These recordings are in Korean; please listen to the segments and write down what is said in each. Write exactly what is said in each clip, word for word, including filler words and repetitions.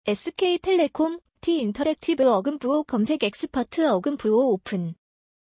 에스케이텔레콤, T인터랙티브 어금부호 검색 엑스퍼트 어금부호 오픈.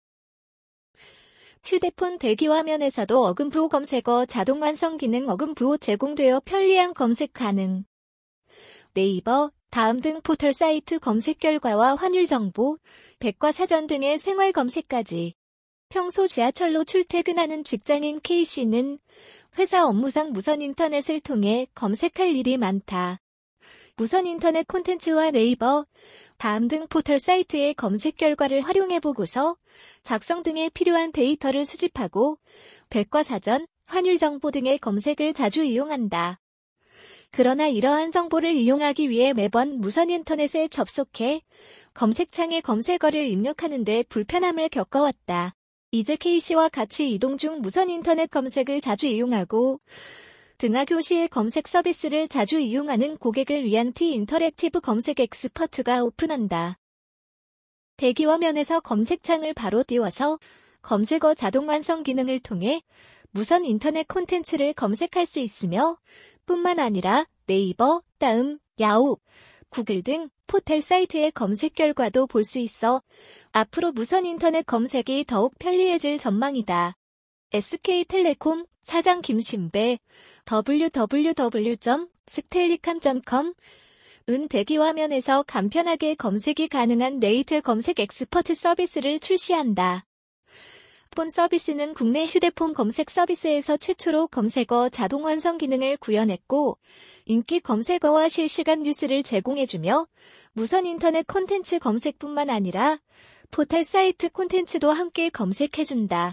휴대폰 대기화면에서도 어금부호 검색어 자동 완성 기능 어금부호 제공되어 편리한 검색 가능. 네이버, 다음 등 포털 사이트 검색 결과와 환율 정보, 백과사전 등의 생활 검색까지. 평소 지하철로 출퇴근하는 직장인 K씨는 회사 업무상 무선 인터넷을 통해 검색할 일이 많다. 무선 인터넷 콘텐츠와 네이버, 다음 등 포털 사이트의 검색 결과를 활용해보고서 작성 등에 필요한 데이터를 수집하고 백과사전, 환율 정보 등의 검색을 자주 이용한다. 그러나 이러한 정보를 이용하기 위해 매번 무선 인터넷에 접속해 검색창에 검색어를 입력하는 데 불편함을 겪어왔다. 이제 K씨와 같이 이동 중 무선 인터넷 검색을 자주 이용하고 등하교 시의 검색 서비스를 자주 이용하는 고객을 위한 T인터랙티브 검색 엑스퍼트가 오픈한다. 대기화면에서 검색창을 바로 띄워서 검색어 자동 완성 기능을 통해 무선 인터넷 콘텐츠를 검색할 수 있으며 뿐만 아니라 네이버, 다음, 야후, 구글 등 포털 사이트의 검색 결과도 볼 수 있어 앞으로 무선 인터넷 검색이 더욱 편리해질 전망이다. 에스케이텔레콤 사장 김신배 더블유 더블유 더블유 점 스텔리캄 점 컴 은 대기화면에서 간편하게 검색이 가능한 네이트 검색 엑스퍼트 서비스를 출시한다. 폰 서비스는 국내 휴대폰 검색 서비스에서 최초로 검색어 자동 완성 기능을 구현했고 인기 검색어와 실시간 뉴스를 제공해주며 무선 인터넷 콘텐츠 검색뿐만 아니라 포털 사이트 콘텐츠도 함께 검색해준다.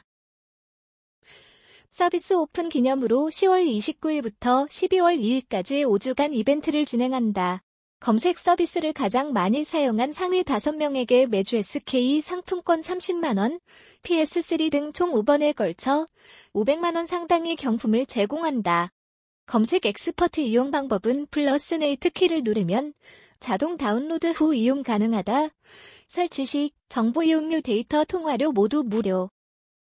서비스 오픈 기념으로 시월 이십구일부터 십이월 이일까지 오 주간 이벤트를 진행한다. 검색 서비스를 가장 많이 사용한 상위 다섯 명에게 매주 에스케이 상품권 삼십만 원, 피에스 쓰리 등 총 오 번에 걸쳐 오백만 원 상당의 경품을 제공한다. 검색 엑스퍼트 이용 방법은 플러스 네이트 키를 누르면 자동 다운로드 후 이용 가능하다. 설치 시 정보 이용료 데이터 통화료 모두 무료.